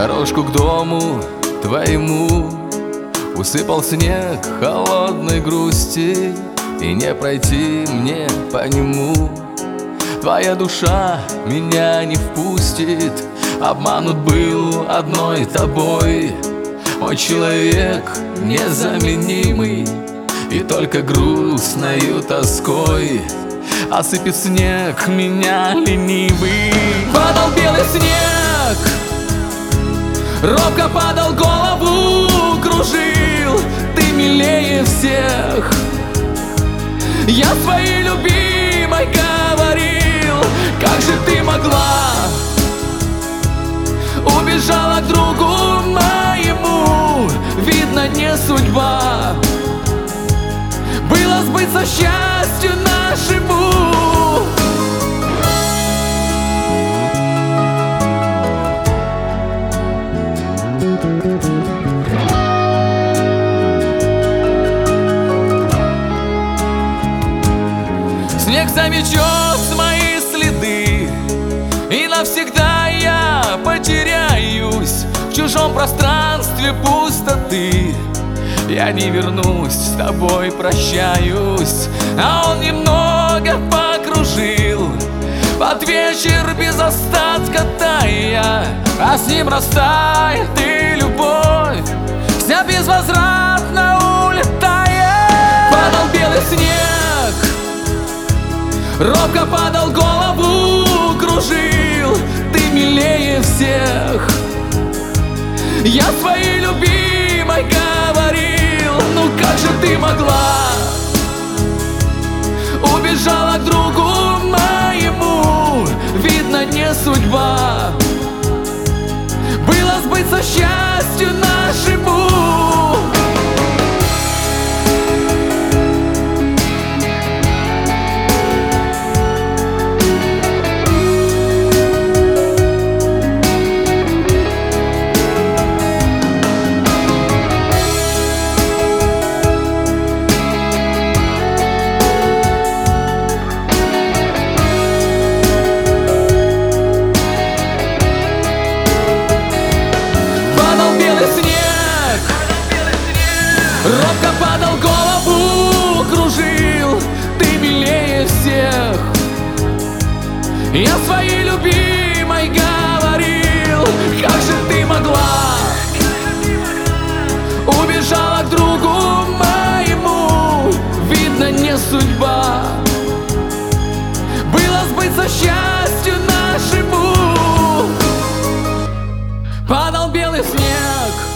Дорожку к дому твоему усыпал снег холодной грусти, и не пройти мне по нему. Твоя душа меня не впустит, обманут был одной тобой. Мой человек незаменимый, и только грустною тоской осыпет снег меня ленивый. Падал белый снег, робко падал, голову кружил. Ты милее всех, я своей любимой говорил. Как же ты могла, убежала к другу моему. Видно, не судьба было сбыться счастью нашему. Снег заметет мои следы, и навсегда я потеряюсь в чужом пространстве пустоты. Я не вернусь, с тобой прощаюсь. А он немного покружил под вечер без остатка тая, а с ним растает и любовь вся безвозвратно улетает. Падал белый снег, робко падал, голову кружил. Ты милее всех, я своей любимой говорил. Ну как же ты могла, убежала к другу моему. Видно, не судьба было сбыться счастью нашему. Робко падал, голову кружил. Ты милее всех, я своей любимой говорил. Как же ты могла, убежала к другу моему. Видно, не судьба было сбыться счастью нашему. Падал белый снег,